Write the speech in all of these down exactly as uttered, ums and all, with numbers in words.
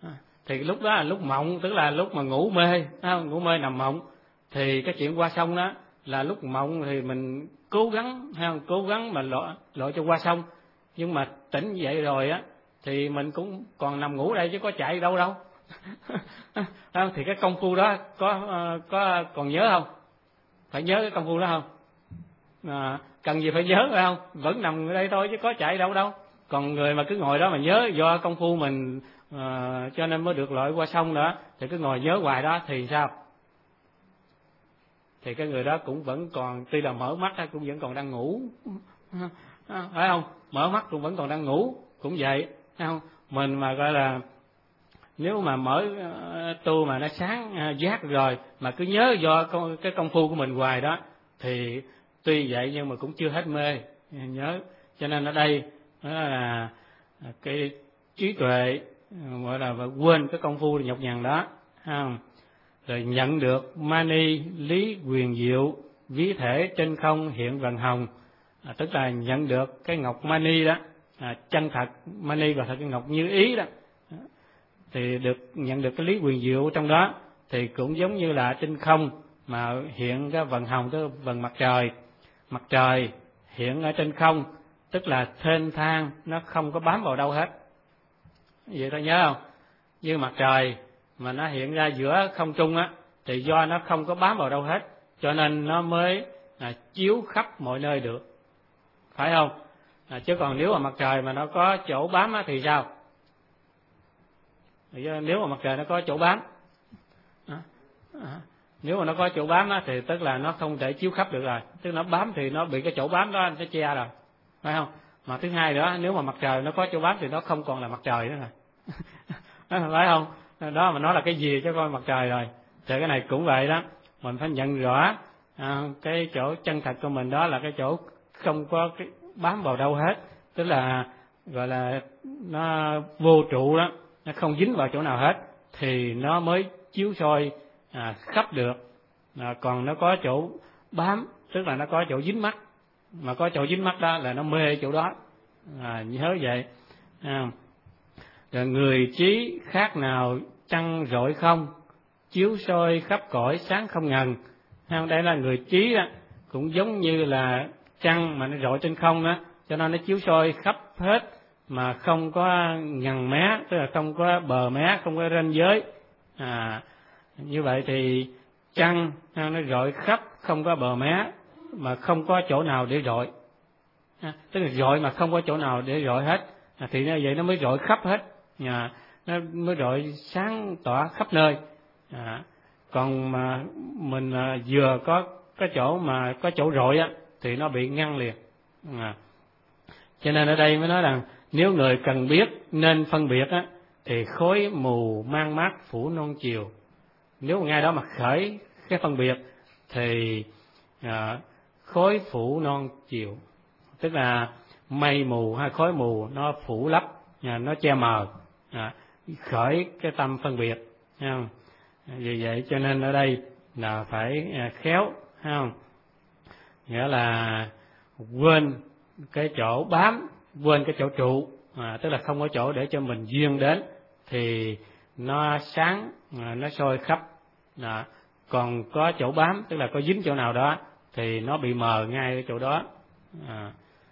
Thì lúc đó là lúc mộng, tức là lúc mà ngủ mê, ngủ mê nằm mộng. Thì cái chuyện qua sông đó là lúc mộng thì mình cố gắng, hay cố gắng mà lội, lội cho qua sông. Nhưng mà tỉnh dậy rồi á thì mình cũng còn nằm ngủ đây chứ có chạy đâu đâu. Thì cái công phu đó có có còn nhớ không? Phải nhớ cái công phu đó không? À, cần gì phải nhớ phải không? Vẫn nằm ở đây thôi chứ có chạy đâu đâu. Còn người mà cứ ngồi đó mà nhớ do công phu mình à, cho nên mới được lội qua sông nữa, thì cứ ngồi nhớ hoài đó thì sao? Thì cái người đó cũng vẫn còn, tuy là mở mắt cũng vẫn còn đang ngủ, phải không? Mở mắt cũng vẫn còn đang ngủ, cũng vậy, phải không? Mình mà gọi là nếu mà mở tu mà nó sáng giác rồi mà cứ nhớ do cái công phu của mình hoài đó thì tuy vậy nhưng mà cũng chưa hết mê, nhớ. Cho nên ở đây đó là cái trí tuệ gọi là quên cái công phu nhọc nhằn đó, không? Rồi nhận được mani lý quyền diệu ví thể trên không hiện vần hồng, à, tức là nhận được cái ngọc mani đó, à, chân thật mani và thật cái ngọc như ý đó, thì được nhận được cái lý quyền diệu trong đó. Thì cũng giống như là trên không mà hiện cái vần hồng, tức vần mặt trời, mặt trời hiện ở trên không, tức là thênh thang, nó không có bám vào đâu hết. Vậy ta nhớ không? Như mặt trời mà nó hiện ra giữa không trung á, thì do nó không có bám vào đâu hết, cho nên nó mới à, chiếu khắp mọi nơi được, phải không? À, chứ còn nếu mà mặt trời mà nó có chỗ bám á, thì sao? Thì nếu mà mặt trời nó có chỗ bám, à, à, nếu mà nó có chỗ bám á, thì tức là nó không thể chiếu khắp được rồi, tức nó bám thì nó bị cái chỗ bám đó nó che rồi, phải không? Mà thứ hai nữa, nếu mà mặt trời nó có chỗ bám thì nó không còn là mặt trời nữa rồi. Phải không? Đó mà nó là cái gì chứ coi mặt trời rồi. Thì cái này cũng vậy đó, mình phải nhận rõ à, cái chỗ chân thật của mình đó là cái chỗ không có cái bám vào đâu hết, tức là gọi là nó vô trụ đó, nó không dính vào chỗ nào hết thì nó mới chiếu soi à, khắp được. À, còn nó có chỗ bám, tức là nó có chỗ dính mắt, mà có chỗ dính mắt đó là nó mê chỗ đó, à, nhớ vậy. À, rồi người trí khác nào trăng rọi không, chiếu soi khắp cõi sáng không ngần. Đây là người trí đó, cũng giống như là trăng mà nó rọi trên không đó, cho nên nó chiếu soi khắp hết mà không có ngần mé, tức là không có bờ mé, không có ranh giới. À, như vậy thì trăng nó rọi khắp, không có bờ mé, mà không có chỗ nào để rọi. À, tức là rọi mà không có chỗ nào để rọi hết, à, thì như vậy nó mới rọi khắp hết. À, nó mới rọi sáng tỏa khắp nơi. À, còn mà mình à, vừa có cái chỗ mà có chỗ rọi á thì nó bị ngăn liền. À, cho nên ở đây mới nói rằng nếu người cần biết nên phân biệt á thì khối mù mang mát phủ non chiều. Nếu ngay đó mà khởi cái phân biệt thì à, khối phủ non chiều, tức là mây mù hay khói mù nó phủ lấp, à, nó che mờ, à, khởi cái tâm phân biệt, thấy không? Vì vậy cho nên ở đây là phải khéo, thấy không? Nghĩa là quên cái chỗ bám, quên cái chỗ trụ, à, tức là không có chỗ để cho mình duyên đến thì nó sáng, à, nó soi khắp. À, còn có chỗ bám, tức là có dính chỗ nào đó thì nó bị mờ ngay cái chỗ đó. À,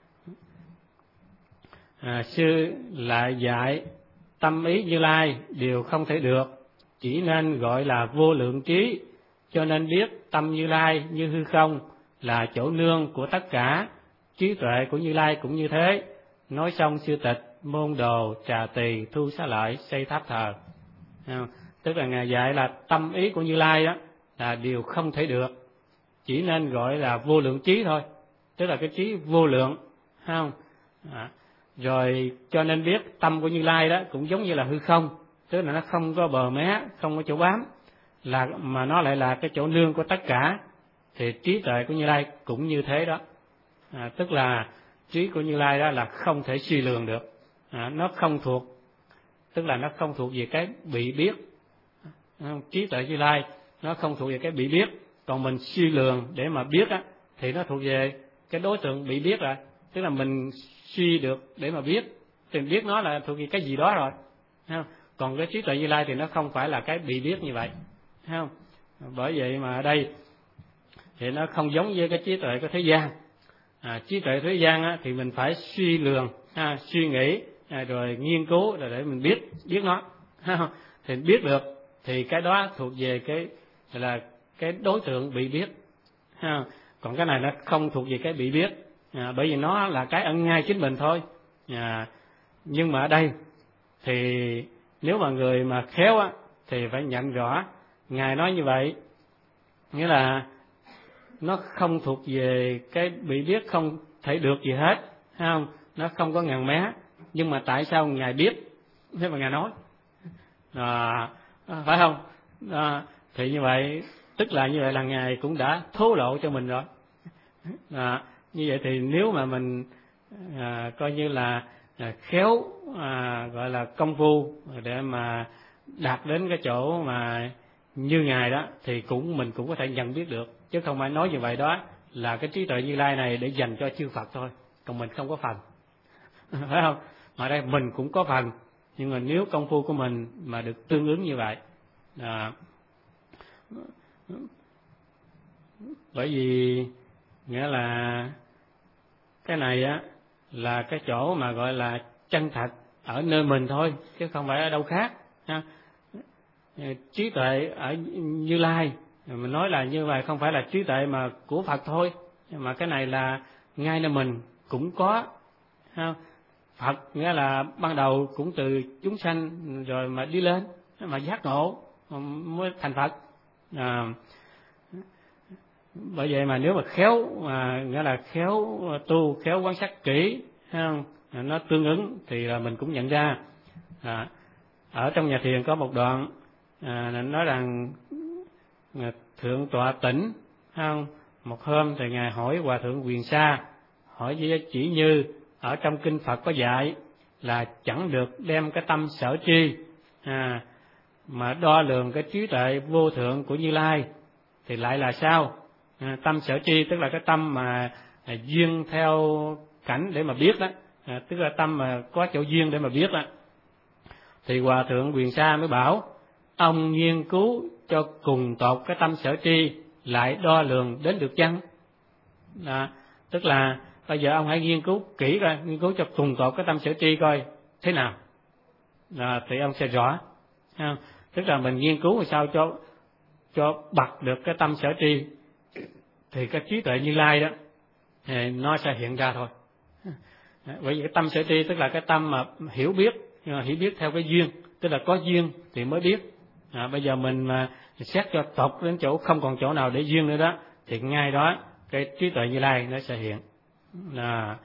à, sư lại dạy tâm ý Như Lai đều không thể được, chỉ nên gọi là vô lượng trí, cho nên biết tâm Như Lai như hư không là chỗ nương của tất cả, trí tuệ của Như Lai cũng như thế. Nói xong sư tịch môn đồ trà tỳ thu xá lợi xây tháp thờ. À, tức là Ngài dạy là tâm ý của Như Lai đó là điều không thể được, chỉ nên gọi là vô lượng trí thôi, tức là cái trí vô lượng, thấy không? À, rồi cho nên biết tâm của Như Lai đó cũng giống như là hư không, tức là nó không có bờ mé, không có chỗ bám, là mà nó lại là cái chỗ nương của tất cả, thì trí tuệ của Như Lai cũng như thế đó. À, tức là trí của Như Lai đó là không thể suy lường được, à, nó không thuộc, tức là nó không thuộc về cái bị biết. À, trí tuệ Như Lai nó không thuộc về cái bị biết, còn mình suy lường để mà biết á thì nó thuộc về cái đối tượng bị biết rồi, tức là mình suy được để mà biết thì biết nó là thuộc về cái gì đó rồi. Còn cái trí tuệ Như Lai thì nó không phải là cái bị biết như vậy, thấy không? Bởi vậy mà ở đây thì nó không giống với cái trí tuệ của thế gian. À, trí tuệ thế gian á, thì mình phải suy lường, à, suy nghĩ, à, rồi nghiên cứu rồi để mình biết biết nó, thì biết được thì cái đó thuộc về cái là cái đối tượng bị biết, ha. Còn cái này nó không thuộc về cái bị biết, à, bởi vì nó là cái ẩn ngay chính mình thôi. À, nhưng mà ở đây thì nếu mà người mà khéo á thì phải nhận rõ Ngài nói như vậy, nghĩa là nó không thuộc về cái bị biết, không thể được gì hết, thấy không? Nó không có ngàn mé, nhưng mà tại sao Ngài biết thế mà Ngài nói, à, phải không? À, thì như vậy tức là như vậy là Ngài cũng đã thố lộ cho mình rồi. À, như vậy thì nếu mà mình à, coi như là à, khéo à, gọi là công phu để mà đạt đến cái chỗ mà như Ngài đó, thì cũng mình cũng có thể nhận biết được, chứ không phải nói như vậy đó là cái trí tuệ Như Lai này để dành cho chư Phật thôi, còn mình không có phần. Phải không? Mà đây mình cũng có phần, nhưng mà nếu công phu của mình mà được tương ứng như vậy, à, bởi vì nghĩa là cái này á là cái chỗ mà gọi là chân thật ở nơi mình thôi, chứ không phải ở đâu khác, ha. Trí tuệ ở Như Lai mình nói là như vậy, không phải là trí tuệ mà của Phật thôi, mà cái này là ngay nơi mình cũng có, ha. Phật nghĩa là ban đầu cũng từ chúng sanh rồi mà đi lên mà giác ngộ mới thành Phật. À, bởi vậy mà nếu mà khéo mà nghĩa là khéo tu, khéo quan sát kỹ, không, nó tương ứng thì là mình cũng nhận ra. À, ở trong nhà thiền có một đoạn à, nói rằng thượng tọa Tỉnh, không, một hôm thì ngài hỏi hòa thượng Quyền Sa, hỏi với chỉ như ở trong kinh Phật có dạy là chẳng được đem cái tâm sở tri à, mà đo lường cái trí tuệ vô thượng của Như Lai thì lại là sao? À, tâm sở tri tức là cái tâm mà à, duyên theo cảnh để mà biết đó, à, tức là tâm mà có chỗ duyên để mà biết đó. Thì hòa thượng Quyền Sa mới bảo ông nghiên cứu cho cùng tột cái tâm sở tri lại đo lường đến được chăng? À, tức là bây giờ ông hãy nghiên cứu kỹ coi, nghiên cứu cho cùng tột cái tâm sở tri coi thế nào, à, thì ông sẽ rõ. À, tức là mình nghiên cứu làm sao cho cho bật được cái tâm sở tri thì cái trí tuệ Như Lai đó thì nó sẽ hiện ra thôi. À, bởi vì cái tâm sở tri tức là cái tâm mà hiểu biết, nhưng mà hiểu biết theo cái duyên, tức là có duyên thì mới biết. À, bây giờ mình mà xét cho tột đến chỗ không còn chỗ nào để duyên nữa đó, thì ngay đó cái trí tuệ Như Lai nó sẽ hiện. À,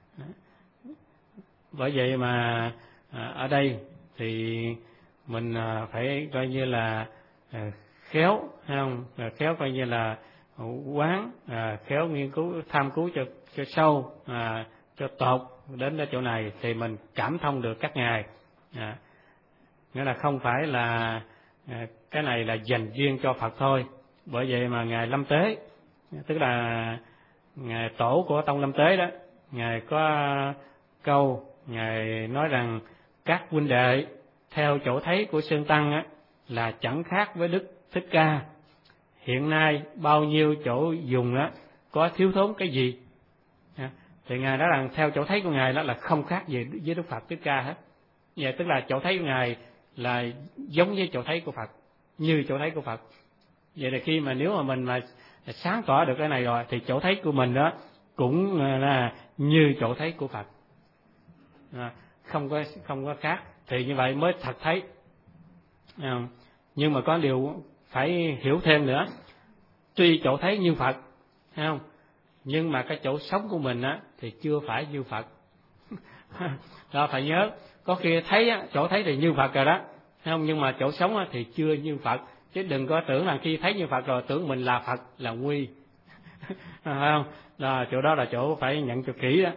bởi vậy mà à, ở đây thì mình à, phải coi như là à, khéo, hay không? À, khéo coi như là quán, à, khéo nghiên cứu tham cứu cho cho sâu, à, cho tột đến cái chỗ này thì mình cảm thông được các ngài. À, nghĩa là không phải là à, cái này là dành riêng cho Phật thôi. Bởi vậy mà ngài Lâm Tế, tức là ngài tổ của tông Lâm Tế đó, ngài có câu ngài nói rằng các huynh đệ theo chỗ thấy của Sơn Tăng á, là chẳng khác với Đức Thích Ca. Hiện nay bao nhiêu chỗ dùng á, có thiếu thốn cái gì? À, thì ngài nói rằng theo chỗ thấy của ngài đó là không khác gì với Đức Phật Thích Ca hết. Vậy tức là chỗ thấy của ngài là giống với chỗ thấy của Phật, như chỗ thấy của Phật. Vậy là khi mà nếu mà mình mà sáng tỏ được cái này rồi thì chỗ thấy của mình đó cũng là như chỗ thấy của Phật, à, không có không có khác, thì như vậy mới thật thấy. À, nhưng mà có điều phải hiểu thêm nữa, tuy chỗ thấy như Phật, thấy không, nhưng mà cái chỗ sống của mình á thì chưa phải như Phật. Đó phải nhớ, có khi thấy á, chỗ thấy thì như Phật rồi đó, thấy không, nhưng mà chỗ sống á thì chưa như Phật. Chứ đừng có tưởng là khi thấy như Phật rồi tưởng mình là Phật là nguy. Phải không? Đó, chỗ đó là chỗ phải nhận cho kỹ đó.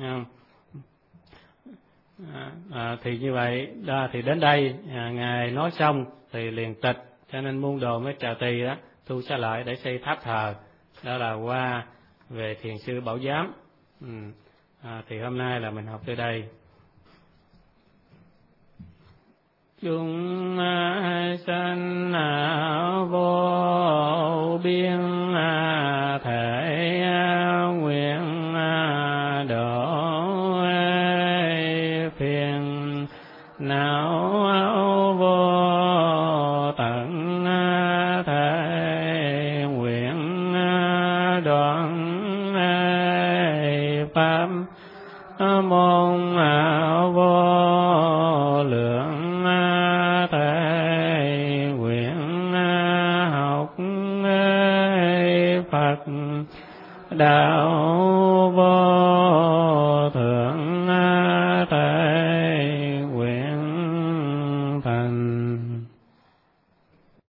À, à, thì như vậy đó, thì đến đây à, ngài nói xong thì liền tịch, cho nên môn đồ mới trà tỳ đó thu xá lợi để xây tháp thờ. Đó là qua về thiền sư Bảo Giám. Ừ. À, thì hôm nay là mình học tới đây. chúng sanh vô biên thể nguyện độ phiền não vô tận thể nguyện đoạn pháp môn vô lượng thể nguyện học Phật đạo vô